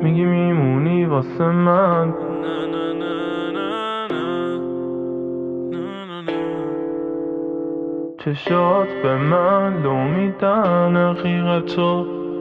میگی میمونی واسه من. چشات به من لو میدن حقیقتو.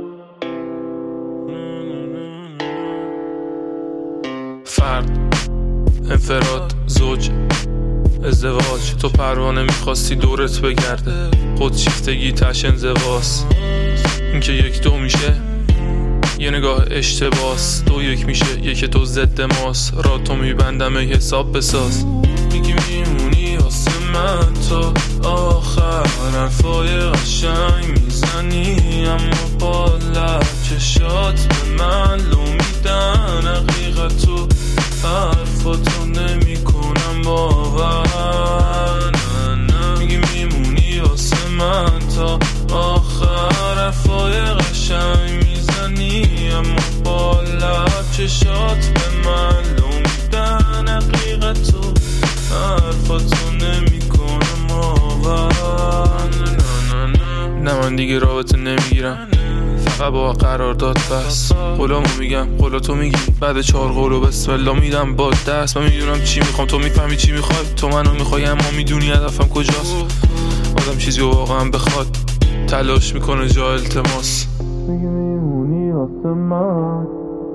فرد، انفراد، زوج، ازدواج. تو پروانه میخواستی دورت بگرده، خودشیفتگی تش انزواس. اینکه یک دو میشه یه نگاه اشتباس، دو یک میشه یک تو ضد ماست. را تو میبندم حساب بساز. میگی میمونی واسه من تا آخر، حرفای قشنگ میزنی اما با لب. چشات به من لو میدن حقیقتو، حرفاتو نمی کنم باور. میگی میمونی واسه من تا آخر، حرفای قشنگ میزنی اما با لب. چشات به من لو میدن حقیقتو، حرفاتو نمی کنم باور. نه من دیگه رابطه نمیگیرم، فقط با قرارداد بس. قولامو میگم قولاتو میگی، بعد 4 قولو بسم الله میدم با دست. من میدونم چی میخوام، تو میفهمی چی میخوای. تو منو میخوای اما میدونی هدفم کجاست. آدم چیزی واقعا بخواد تلاش میکنه جا التماس. میگی میمونی واسه من.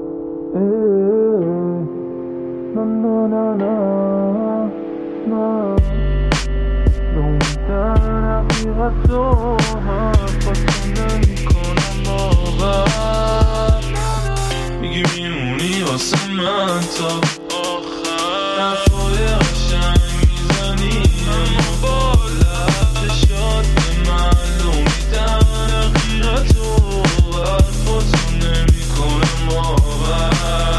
نه نه نه نه نه دونتن حقیقتو، حرفاتو نمی کنم باور. میگی میمونی واسه من تا آخر، حرفای قشنگ میزنی اما با لب. چشات به من لو میدن حقیقتو، حرفاتو نمی کنم باور.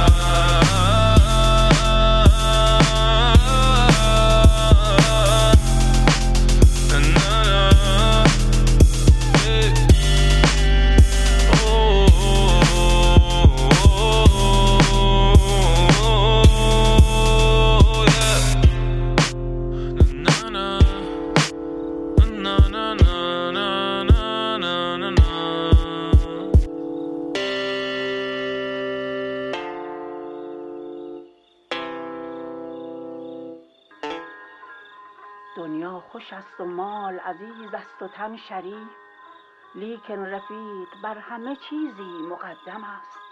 دنیا خوش است و مال عزیز است و تن شریف، لیکن رفیق بر همه چیزی مقدم است.